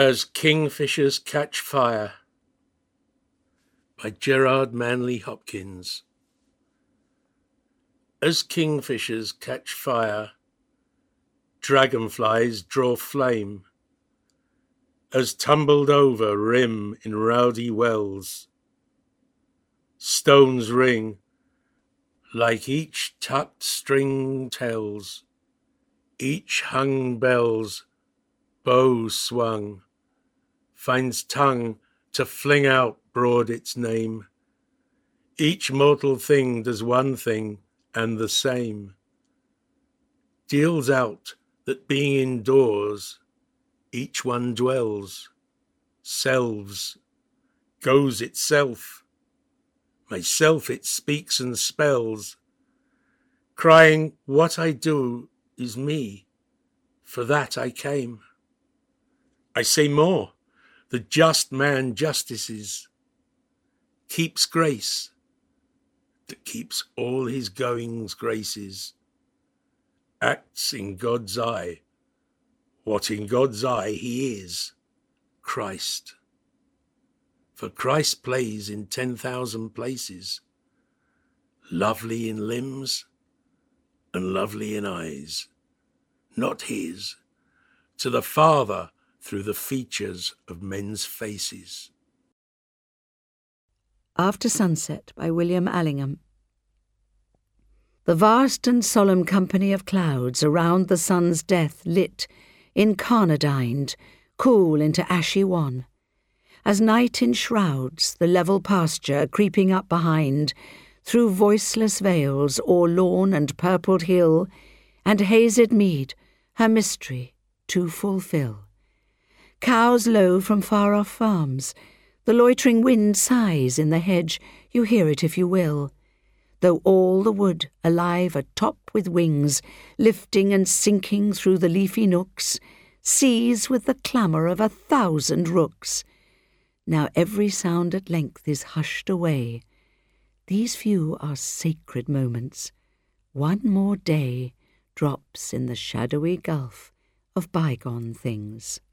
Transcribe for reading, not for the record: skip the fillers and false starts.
As Kingfishers Catch Fire by Gerard Manley Hopkins. As kingfishers catch fire, dragonflies draw flame, as tumbled over rim in rowdy wells, stones ring like each tucked string tells, each hung bell's bow swung finds tongue to fling out broad its name. Each mortal thing does one thing and the same, deals out that being indoors, each one dwells, selves, goes itself, myself it speaks and spells, crying what I do is me, for that I came. I say more, the just man justices, keeps grace, that keeps all his goings graces, acts in God's eye, what in God's eye he is, Christ. For Christ plays in 10,000 places, lovely in limbs and lovely in eyes, not his, to the Father through the features of men's faces. After Sunset by William Allingham. The vast and solemn company of clouds around the sun's death lit, incarnadined, cool into ashy wan, as night enshrouds the level pasture creeping up behind, through voiceless vales o'er lawn and purpled hill, and hazed mead, her mystery to fulfil. Cows low from far-off farms, the loitering wind sighs in the hedge, you hear it if you will, though all the wood alive atop with wings, lifting and sinking through the leafy nooks, sees with the clamour of 1,000 rooks. Now every sound at length is hushed away. These few are sacred moments. One more day drops in the shadowy gulf of bygone things.